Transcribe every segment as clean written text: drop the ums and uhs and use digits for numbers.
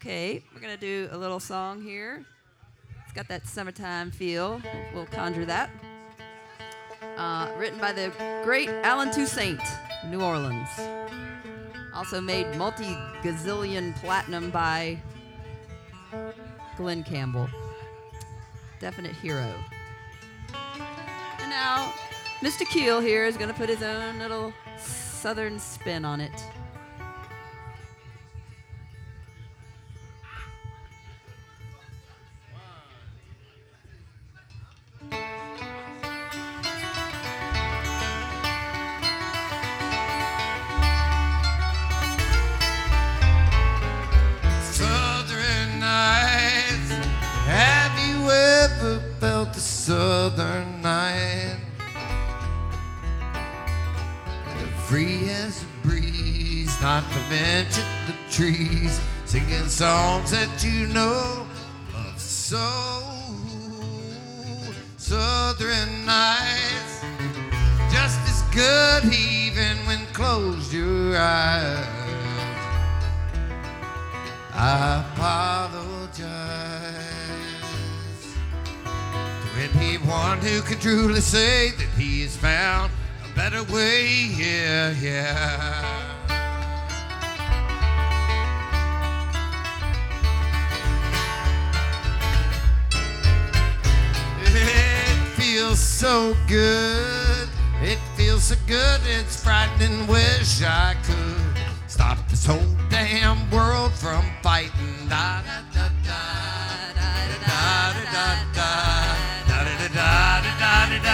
Okay, we're going to do a little song here. It's got that summertime feel. We'll conjure that. Written by the great Alan Toussaint, New Orleans. Also made multi-gazillion platinum by Glenn Campbell. Definite hero. And now, Mr. Keel here is going to put his own little southern spin on it. Southern nights, have you ever felt the southern night? Free as a breeze, not to mention the trees, singing songs that you know of so. Southern nights, just as good even when closed your eyes. I apologize to anyone who can truly say that he has found a better way, yeah, yeah. It feels so good, it feels so good, it's frightening, wish I could stop this whole damn world from fighting. Da da da da da da da da da da da da da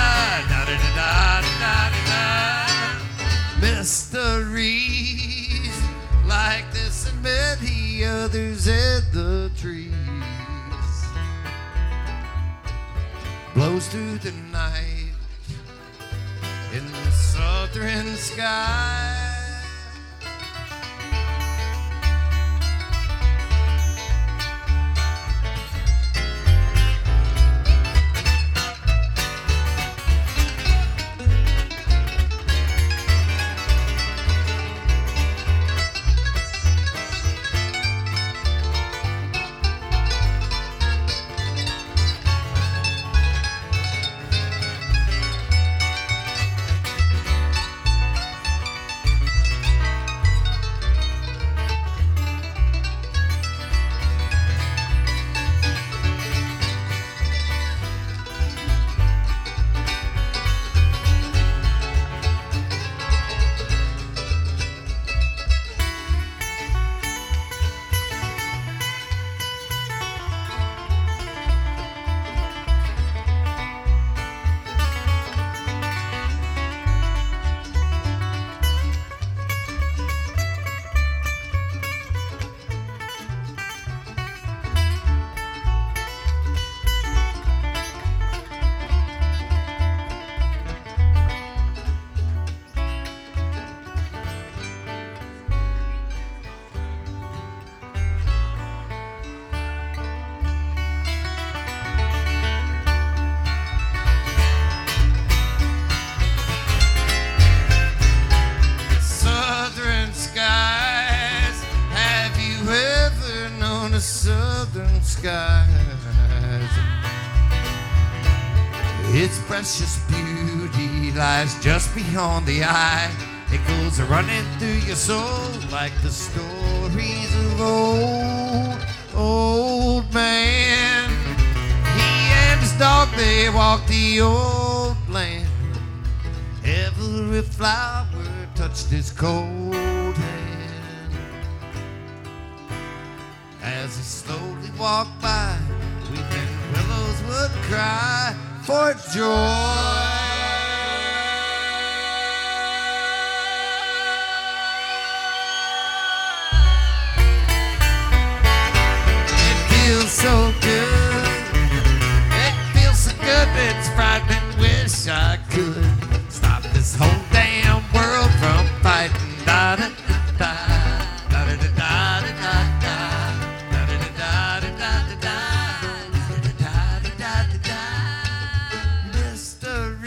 da. Mysteries like this and many others in the trees blows through the night in the southern sky. Southern skies, its precious beauty lies just beyond the eye. It goes running through your soul like the stories of old man. He and his dog, they walked the old land. Every flower touched his cold hand. As he slowly walked by, weeping willows would cry for joy. It feels so good, it feels so good, it's frightening, wish I could stop this whole damn world from fighting. Da da da da da da da da da. Mystery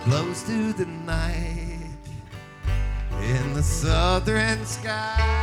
blows through the night in the southern sky.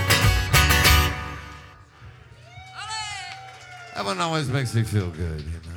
That one always makes me feel good, you know.